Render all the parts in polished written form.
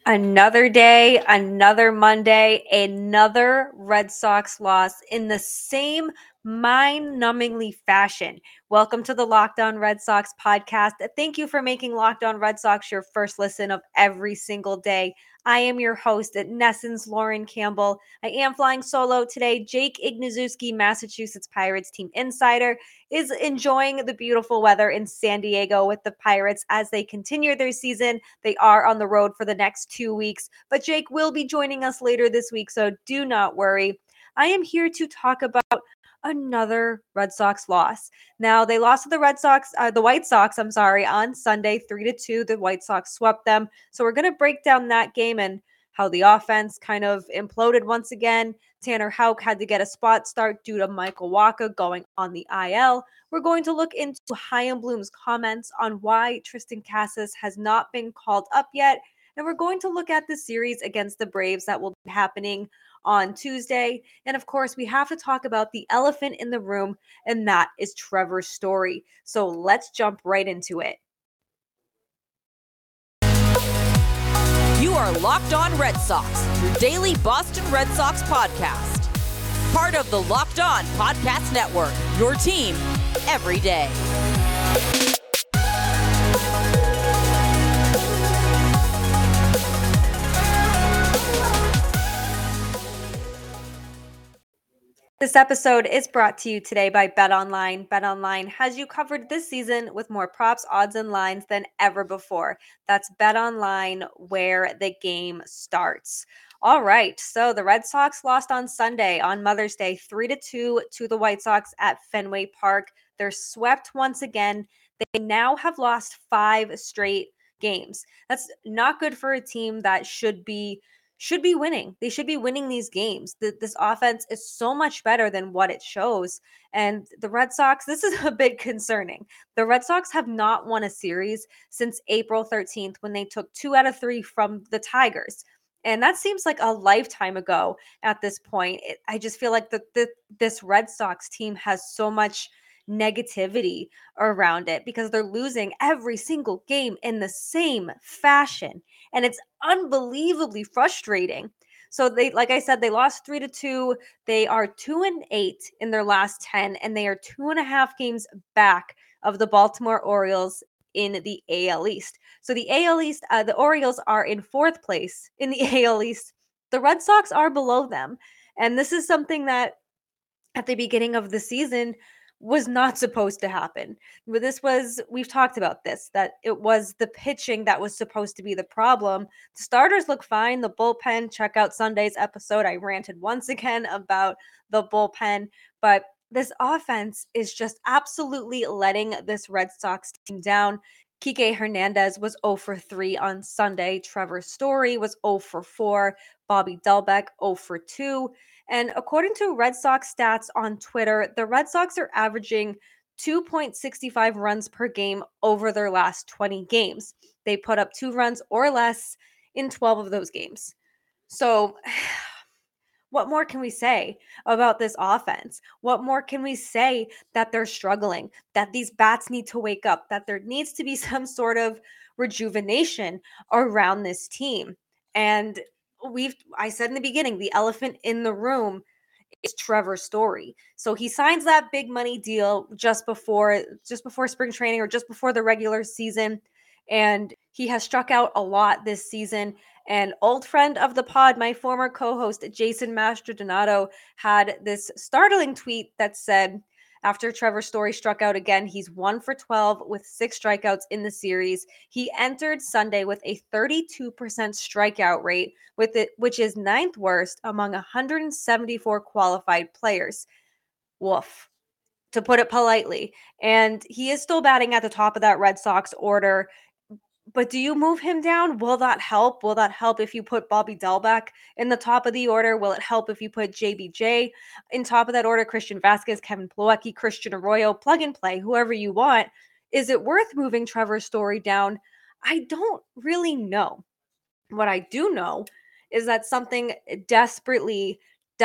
Another day, another Monday, another Red Sox loss in the same mind-numbingly fashion. Welcome to the Locked On Red Sox podcast. Thank you for making Locked On Red Sox your first listen of every single day. I am your host at Nessens, Lauren Campbell. I am flying solo today. Jake Ignazuski, Massachusetts Pirates team insider, is enjoying the beautiful weather in San Diego with the Pirates as they continue their season. They are on the road for the next 2 weeks, but Jake will be joining us later this week, so do not worry. I am here to talk about another Red Sox loss. Now, they lost to the White Sox, on Sunday 3-2. The White Sox swept them. So we're going to break down that game and how the offense kind of imploded once again. Tanner Houck had to get a spot start due to Michael Wacha going on the IL. We're going to look into Chaim Bloom's comments on why Triston Casas has not been called up yet. And we're going to look at the series against the Braves that will be happening on Tuesday. And of course, we have to talk about the elephant in the room, and that is Trevor Story. So let's jump right into it. You are Locked On Red Sox, your daily Boston Red Sox podcast. Part of the Locked On Podcast Network, your team every day. This episode is brought to you today by BetOnline. BetOnline has you covered this season with more props, odds, and lines than ever before. That's BetOnline, where the game starts. All right, so the Red Sox lost on Sunday, on Mother's Day, 3-2 to the White Sox at Fenway Park. They're swept once again. They now have lost 5 straight games. That's not good for a team that should be winning. They should be winning these games. This offense is so much better than what it shows. And the Red Sox, this is a bit concerning. The Red Sox have not won a series since April 13th when they took 2 out of 3 from the Tigers. And that seems like a lifetime ago at this point. I just feel like this Red Sox team has so much negativity around it because they're losing every single game in the same fashion. And it's unbelievably frustrating. So they, like I said, they lost 3-2. They are 2-8 in their last 10, and they are 2.5 games back of the Baltimore Orioles in the AL East. So the AL East, the Orioles are in 4th place in the AL East. The Red Sox are below them. And this is something that at the beginning of the season was not supposed to happen. But we've talked about this, that it was the pitching that was supposed to be the problem. The starters look fine. The bullpen, check out Sunday's episode. I ranted once again about the bullpen, but this offense is just absolutely letting this Red Sox team down. Kike Hernandez was 0 for 3 on Sunday. Trevor Story was 0 for 4. Bobby Delbeck 0 for 2. And according to Red Sox stats on Twitter, the Red Sox are averaging 2.65 runs per game over their last 20 games. They put up 2 runs or less in 12 of those games. So, what more can we say about this offense? What more can we say that they're struggling, that these bats need to wake up, that there needs to be some sort of rejuvenation around this team? And I said in the beginning, the elephant in the room is Trevor Story. So he signs that big money deal just before spring training or just before the regular season. And he has struck out a lot this season. And old friend of the pod, my former co-host Jason Mastrodonato, had this startling tweet that said, after Trevor Story struck out again, he's 1 for 12 with 6 strikeouts in the series. He entered Sunday with a 32% strikeout rate, which is 9th worst among 174 qualified players. Woof, to put it politely. And he is still batting at the top of that Red Sox order. But do you move him down? Will that help? Will that help if you put Bobby Delbeck in the top of the order? Will it help if you put JBJ in top of that order? Christian Vasquez, Kevin Plawecki, Christian Arroyo, plug and play, whoever you want. Is it worth moving Trevor Story down? I don't really know. What I do know is that something desperately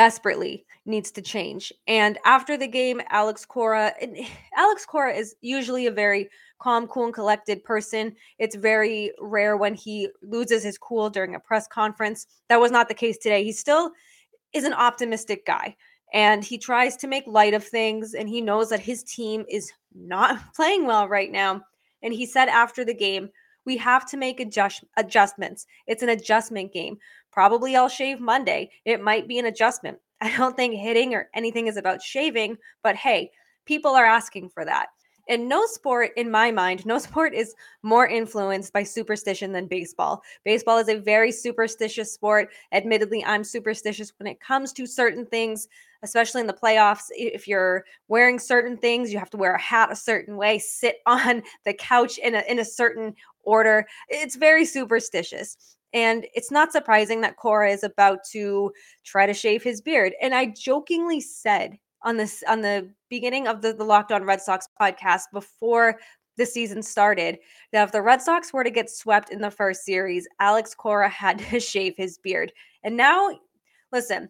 needs to change. And after the game, Alex Cora is usually a very calm, cool, and collected person. It's very rare when he loses his cool during a press conference. That was not the case today. He still is an optimistic guy, and he tries to make light of things, and he knows that his team is not playing well right now. And he said after the game, we have to make adjustments. It's an adjustment game. Probably I'll shave Monday. It might be an adjustment. I don't think hitting or anything is about shaving, but hey, people are asking for that. And no sport, in my mind, no sport is more influenced by superstition than baseball. Baseball is a very superstitious sport. Admittedly, I'm superstitious when it comes to certain things, especially in the playoffs. If you're wearing certain things, you have to wear a hat a certain way, sit on the couch in a certain order. It's very superstitious. And it's not surprising that Cora is about to try to shave his beard. And I jokingly said on the beginning of the Locked On Red Sox podcast before the season started that if the Red Sox were to get swept in the first series, Alex Cora had to shave his beard. And now, listen,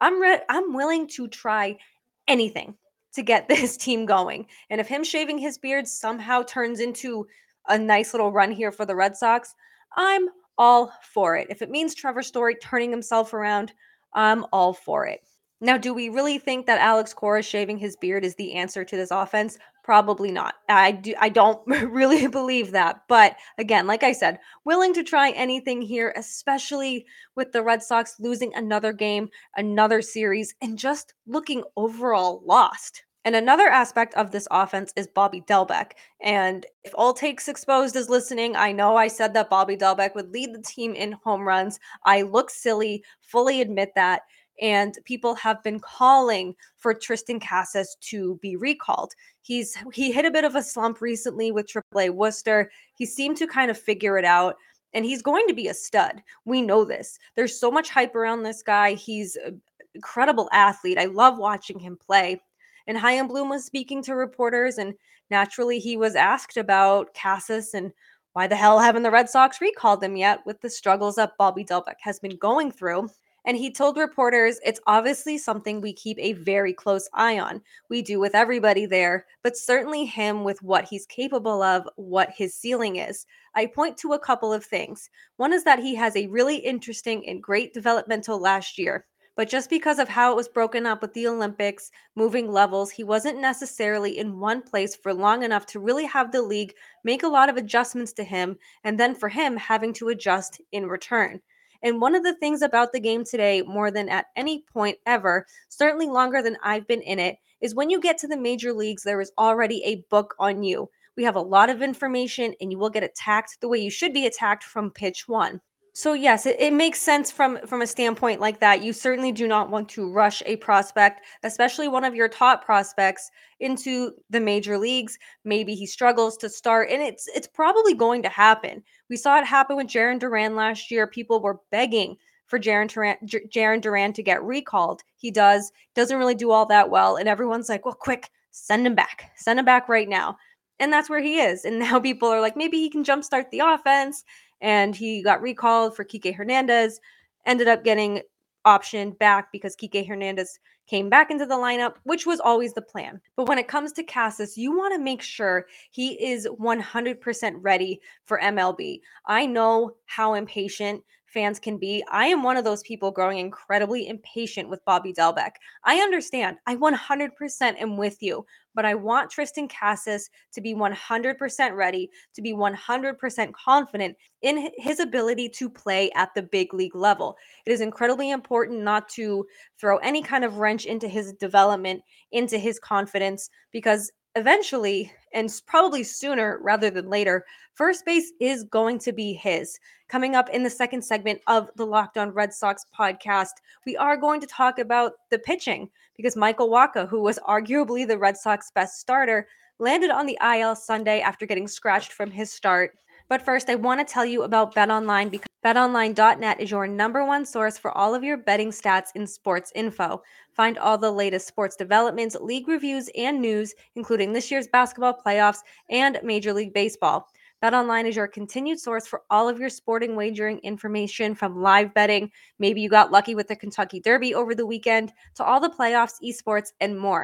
I'm willing to try anything to get this team going. And if him shaving his beard somehow turns into a nice little run here for the Red Sox, I'm all for it. If it means Trevor Story turning himself around, I'm all for it. Now, do we really think that Alex Cora shaving his beard is the answer to this offense? Probably not. I don't really believe that. But again, like I said, willing to try anything here, especially with the Red Sox losing another game, another series, and just looking overall lost. And another aspect of this offense is Bobby Delbeck. And if All Takes Exposed is listening, I know I said that Bobby Delbeck would lead the team in home runs. I look silly, fully admit that. And people have been calling for Triston Casas to be recalled. He hit a bit of a slump recently with AAA Worcester. He seemed to kind of figure it out, and he's going to be a stud. We know this. There's so much hype around this guy. He's an incredible athlete. I love watching him play. And Chaim Bloom was speaking to reporters, and naturally he was asked about Casas and why the hell haven't the Red Sox recalled him yet with the struggles that Bobby Delbeck has been going through. And he told reporters, it's obviously something we keep a very close eye on. We do with everybody there, but certainly him with what he's capable of, what his ceiling is. I point to a couple of things. One is that he has a really interesting and great developmental last year. But just because of how it was broken up with the Olympics, moving levels, he wasn't necessarily in one place for long enough to really have the league make a lot of adjustments to him, and then for him having to adjust in return. And one of the things about the game today, more than at any point ever, certainly longer than I've been in it, is when you get to the major leagues, there is already a book on you. We have a lot of information, and you will get attacked the way you should be attacked from pitch one. So yes, it makes sense from a standpoint like that. You certainly do not want to rush a prospect, especially one of your top prospects, into the major leagues. Maybe he struggles to start, and it's probably going to happen. We saw it happen with Jarren Duran last year. People were begging for Jarren Duran to get recalled. He doesn't really do all that well, and everyone's like, well, quick, send him back right now. And that's where he is. And now people are like, maybe he can jumpstart the offense. And he got recalled for Kike Hernandez, ended up getting optioned back because Kike Hernandez came back into the lineup, which was always the plan. But when it comes to Casas, you want to make sure he is 100% ready for MLB. I know how impatient fans can be. I am one of those people growing incredibly impatient with Bobby Delbeck. I understand. I 100% am with you, but I want Triston Casas to be 100% ready, to be 100% confident in his ability to play at the big league level. It is incredibly important not to throw any kind of wrench into his development, into his confidence, because eventually, and probably sooner rather than later, first base is going to be his. Coming up in the second segment of the Locked On Red Sox podcast, we are going to talk about the pitching because Michael Wacha, who was arguably the Red Sox best starter, landed on the IL Sunday after getting scratched from his start. But first, I want to tell you about BetOnline because BetOnline.net is your number one source for all of your betting stats and sports info. Find all the latest sports developments, league reviews, and news, including this year's basketball playoffs and Major League Baseball. BetOnline is your continued source for all of your sporting wagering information from live betting. Maybe you got lucky with the Kentucky Derby over the weekend to all the playoffs, esports, and more.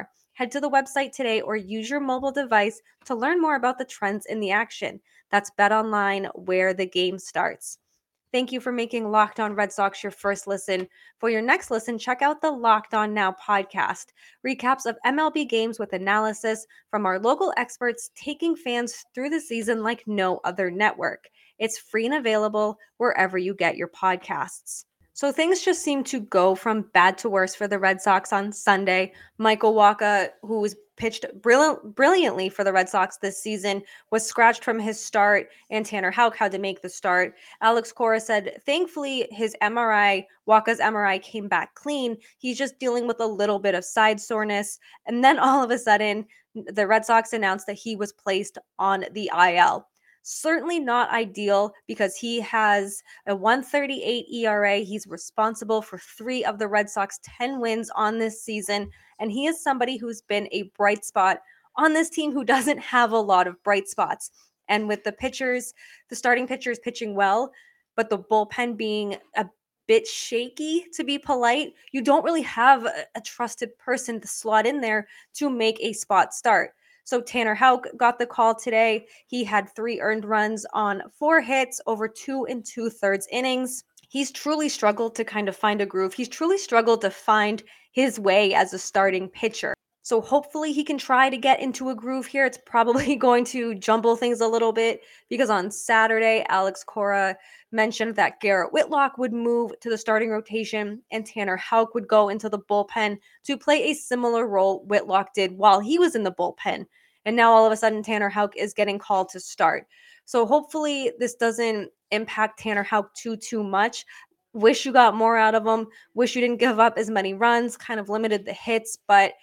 Head to the website today or use your mobile device to learn more about the trends in the action. That's BetOnline, where the game starts. Thank you for making Locked On Red Sox your first listen. For your next listen, check out the Locked On Now podcast, recaps of MLB games with analysis from our local experts taking fans through the season like no other network. It's free and available wherever you get your podcasts. So things just seem to go from bad to worse for the Red Sox on Sunday. Michael Wacha, who was pitched brilliantly for the Red Sox this season, was scratched from his start, and Tanner Houck had to make the start. Alex Cora said, thankfully, Wacha's MRI came back clean. He's just dealing with a little bit of side soreness. And then all of a sudden, the Red Sox announced that he was placed on the IL. Certainly not ideal because he has a 138 ERA. He's responsible for 3 of the Red Sox 10 wins on this season. And he is somebody who's been a bright spot on this team who doesn't have a lot of bright spots. And with the starting pitchers pitching well, but the bullpen being a bit shaky, to be polite, you don't really have a trusted person to slot in there to make a spot start. So Tanner Houck got the call today. He had 3 earned runs on 4 hits over 2 2/3 innings. He's truly struggled to kind of find a groove. He's truly struggled to find his way as a starting pitcher. So hopefully he can try to get into a groove here. It's probably going to jumble things a little bit because on Saturday, Alex Cora mentioned that Garrett Whitlock would move to the starting rotation and Tanner Houck would go into the bullpen to play a similar role Whitlock did while he was in the bullpen. And now all of a sudden, Tanner Houck is getting called to start. So hopefully this doesn't impact Tanner Houck too much. Wish you got more out of him. Wish you didn't give up as many runs, kind of limited the hits, but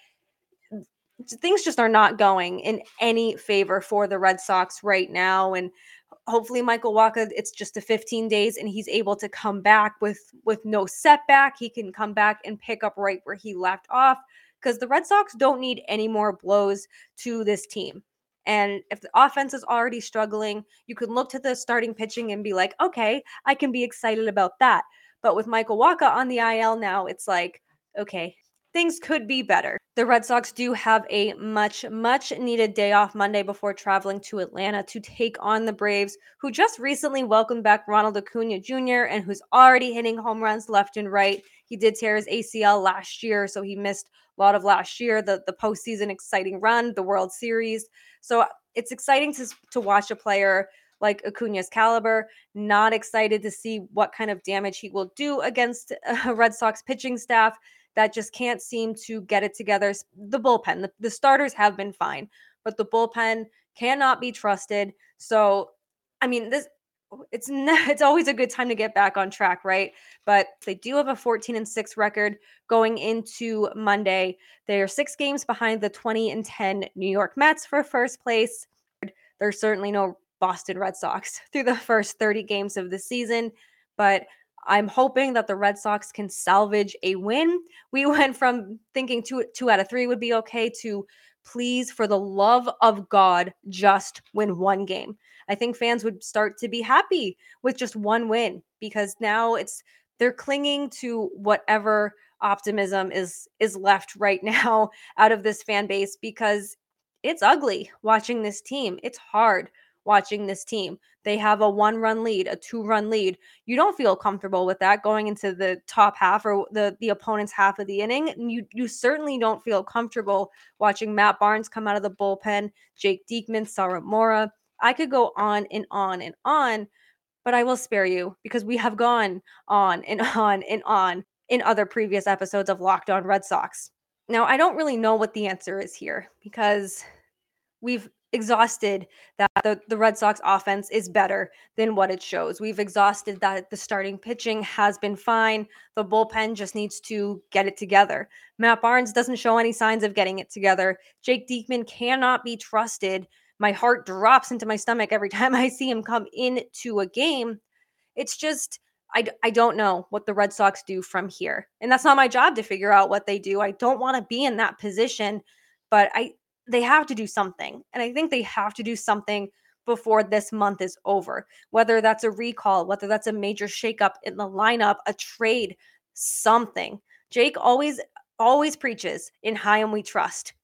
things just are not going in any favor for the Red Sox right now. And hopefully Michael Wacha, it's just a 15 days and he's able to come back with no setback. He can come back and pick up right where he left off because the Red Sox don't need any more blows to this team. And if the offense is already struggling, you can look to the starting pitching and be like, okay, I can be excited about that. But with Michael Wacha on the IL now, it's like, okay, things could be better. The Red Sox do have a much needed day off Monday before traveling to Atlanta to take on the Braves, who just recently welcomed back Ronald Acuna Jr. and who's already hitting home runs left and right. He did tear his ACL last year, so he missed a lot of last year, the postseason exciting run, the World Series. So it's exciting to watch a player like Acuna's caliber. Not excited to see what kind of damage he will do against a Red Sox pitching staff that just can't seem to get it together. The bullpen, the starters have been fine, but the bullpen cannot be trusted. So, I mean, it's always a good time to get back on track, right? But they do have a 14-6 record going into Monday. They are 6 games behind the 20-10 New York Mets for first place. There's certainly no Boston Red Sox through the first 30 games of the season, but I'm hoping that the Red Sox can salvage a win. We went from thinking two out of 3 would be okay to please, for the love of God, just win 1 game. I think fans would start to be happy with just 1 win because now they're clinging to whatever optimism is left right now out of this fan base because it's ugly watching this team. It's hard watching this team. They have a 1-run lead, a 2-run lead. You don't feel comfortable with that going into the top half or the opponent's half of the inning. And you certainly don't feel comfortable watching Matt Barnes come out of the bullpen, Jake Diekman, Sarah Mora. I could go on and on and on, but I will spare you because we have gone on and on and on in other previous episodes of Locked On Red Sox. Now, I don't really know what the answer is here because we've exhausted that the Red Sox offense is better than what it shows. We've exhausted that the starting pitching has been fine. The bullpen just needs to get it together. Matt Barnes doesn't show any signs of getting it together. Jake Diekman cannot be trusted. My heart drops into my stomach every time I see him come into a game. It's just, I don't know what the Red Sox do from here. And that's not my job to figure out what they do. I don't want to be in that position, but they have to do something. And I think they have to do something before this month is over, whether that's a recall, whether that's a major shakeup in the lineup, a trade, something. Jake always preaches in Chaim we trust.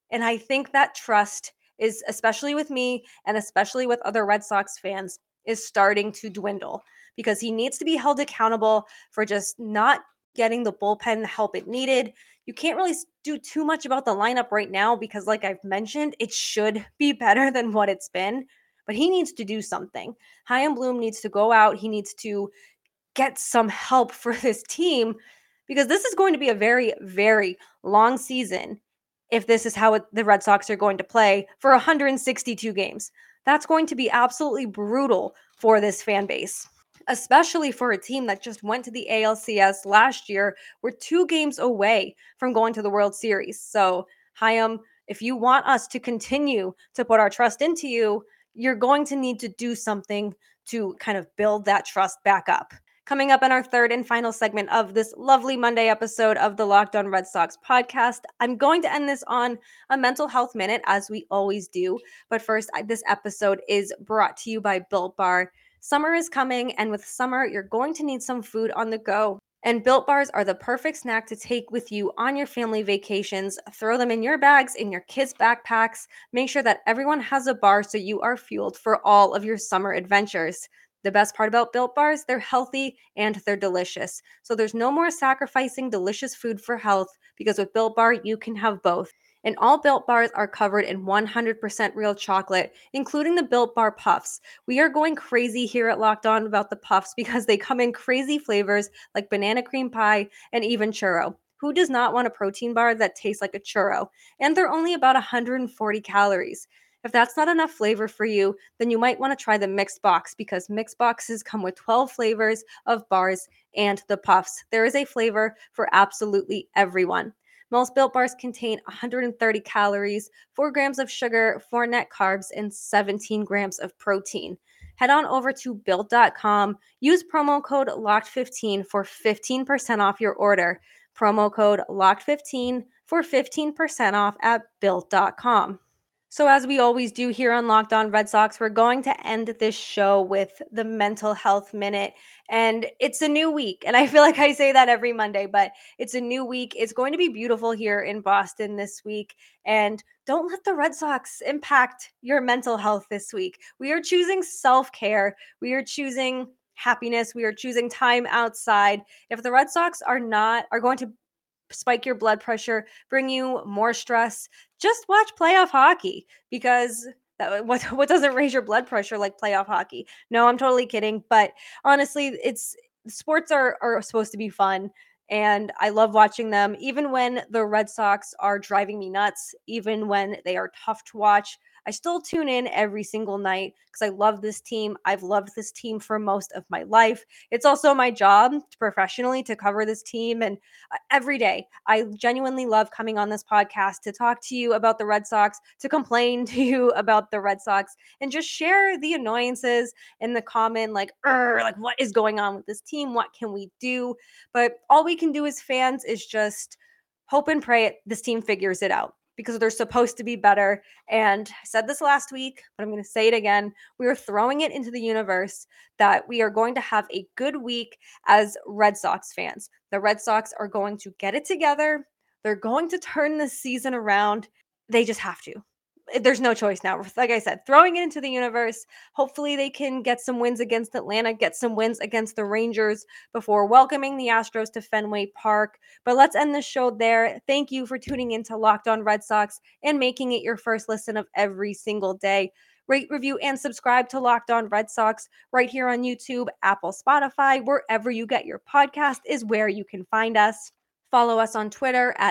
And I think that trust is, especially with me and especially with other Red Sox fans, is starting to dwindle because he needs to be held accountable for just not getting the bullpen help it needed. You can't really do too much about the lineup right now because, like I've mentioned, it should be better than what it's been, but he needs to do something. Chaim Bloom needs to go out. He needs to get some help for this team because this is going to be a very, very long season if this is how the Red Sox are going to play for 162 games. That's going to be absolutely brutal for this fan base, especially for a team that just went to the ALCS last year. We're 2 games away from going to the World Series. So, Chaim, if you want us to continue to put our trust into you, you're going to need to do something to kind of build that trust back up. Coming up in our third and final segment of this lovely Monday episode of the Locked On Red Sox podcast, I'm going to end this on a mental health minute, as we always do. But first, this episode is brought to you by Built Bar. Summer is coming, and with summer, you're going to need some food on the go. And Built Bars are the perfect snack to take with you on your family vacations. Throw them in your bags, in your kids' backpacks. Make sure that everyone has a bar so you are fueled for all of your summer adventures. The best part about Built Bars, they're healthy and they're delicious. So there's no more sacrificing delicious food for health because with Built Bar, you can have both. And all Built Bars are covered in 100% real chocolate, including the Built Bar Puffs. We are going crazy here at Locked On about the Puffs because they come in crazy flavors like banana cream pie and even churro. Who does not want a protein bar that tastes like a churro? And they're only about 140 calories. If that's not enough flavor for you, then you might want to try the mixed box because mixed boxes come with 12 flavors of bars and the puffs. There is a flavor for absolutely everyone. Most Built Bars contain 130 calories, 4 grams of sugar, 4 net carbs, and 17 grams of protein. Head on over to Built.com. Use promo code LOCKED15 for 15% off your order. Promo code LOCKED15 for 15% off at Built.com. So, as we always do here on Locked On Red Sox, we're going to end this show with the mental health minute. And it's a new week. And I feel like I say that every Monday, but it's a new week. It's going to be beautiful here in Boston this week. And don't let the Red Sox impact your mental health this week. We are choosing self care, we are choosing happiness, we are choosing time outside. If the Red Sox are going to spike your blood pressure, bring you more stress, just watch playoff hockey because what doesn't raise your blood pressure like playoff hockey? No, I'm totally kidding. But honestly, sports are supposed to be fun. And I love watching them, even when the Red Sox are driving me nuts, even when they are tough to watch. I still tune in every single night because I love this team. I've loved this team for most of my life. It's also my job professionally to cover this team. And every day, I genuinely love coming on this podcast to talk to you about the Red Sox, to complain to you about the Red Sox, and just share the annoyances in the common, like what is going on with this team? What can we do? But all we can do as fans is just hope and pray this team figures it out because they're supposed to be better. And I said this last week, but I'm going to say it again. We are throwing it into the universe that we are going to have a good week as Red Sox fans. The Red Sox are going to get it together. They're going to turn this season around. They just have to. There's no choice now. Like I said, throwing it into the universe. Hopefully they can get some wins against Atlanta, get some wins against the Rangers before welcoming the Astros to Fenway Park. But let's end the show there. Thank you for tuning into Locked On Red Sox and making it your first listen of every single day. Rate, review, and subscribe to Locked On Red Sox right here on YouTube, Apple, Spotify, wherever you get your podcast is where you can find us. Follow us on Twitter at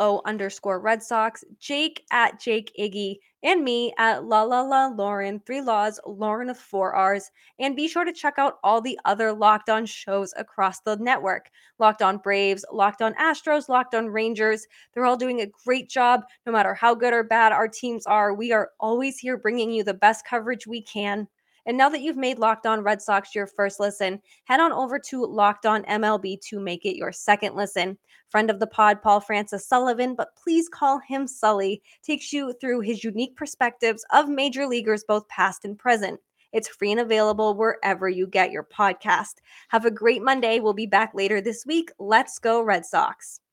LO_Red Sox, Jake at Jake Iggy, and me at La La La Lauren, 3 Laws, Lauren with 4 R's. And be sure to check out all the other Locked On shows across the network. Locked On Braves, Locked On Astros, Locked On Rangers. They're all doing a great job. No matter how good or bad our teams are, we are always here bringing you the best coverage we can. And now that you've made Locked On Red Sox your first listen, head on over to Locked On MLB to make it your second listen. Friend of the pod, Paul Francis Sullivan, but please call him Sully, takes you through his unique perspectives of major leaguers, both past and present. It's free and available wherever you get your podcast. Have a great Monday. We'll be back later this week. Let's go, Red Sox.